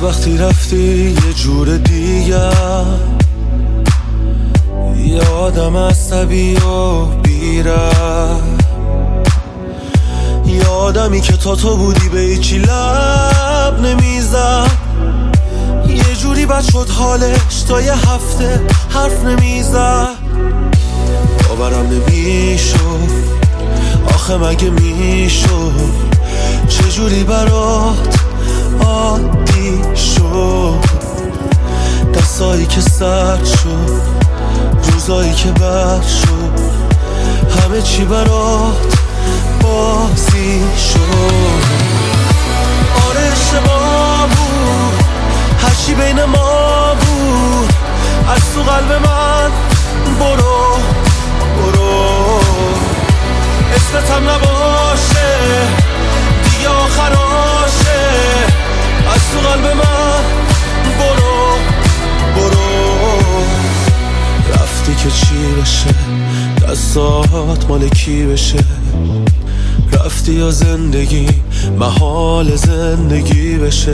وقتی رفتی یه جور دیگه، یه آدم عصبی و بیره، یه آدمی که تا تو بودی به هیچی لب نمیزد، یه جوری بد شد حالش تا یه هفته حرف نمیزد. باورم نمیشد آخه مگه میشد چجوری برات عادی شد، دستایی که سرد شد، روزایی که بد شد، همه چی برات بازی شد. آره اشتباه بود، هرچی بین ما بود از تو قلب من برو برو، اسمتم نباشه دیگه آخراشه، از تو قلب من برو برو. رفتی که چی بشه، دستات مال کی بشه، رفتی یا زندگی محال زندگی بشه،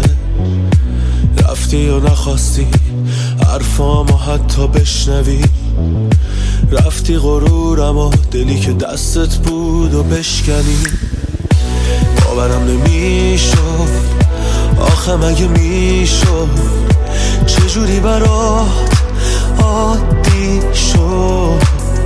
رفتی یا نخواستی حرفامو حتی بشنوی، رفتی غرورم و دلی که دستت بود و بشکنی. باورم نمیشد آخه مگه میشد چجوری برات عادی شد،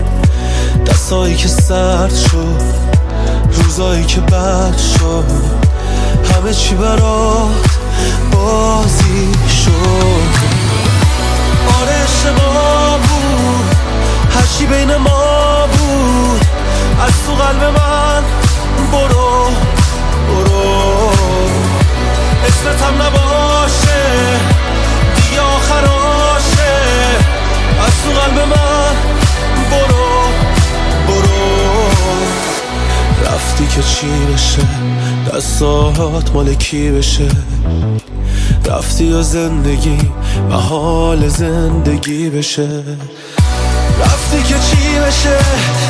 دستایی که سرد شد، روزایی که بد شد، همه چی برات بازی شد. آره اشتباه بود، هرچی بین ما بود از تو قلب من برو برو، اسمتم نباشه دیگه آخراشه، از تو قلب من برو برو. رفتی که چی بشه، دستات مال کی بشه، رفتی یا زندگی محال زندگی بشه، رفتی که چی بشه،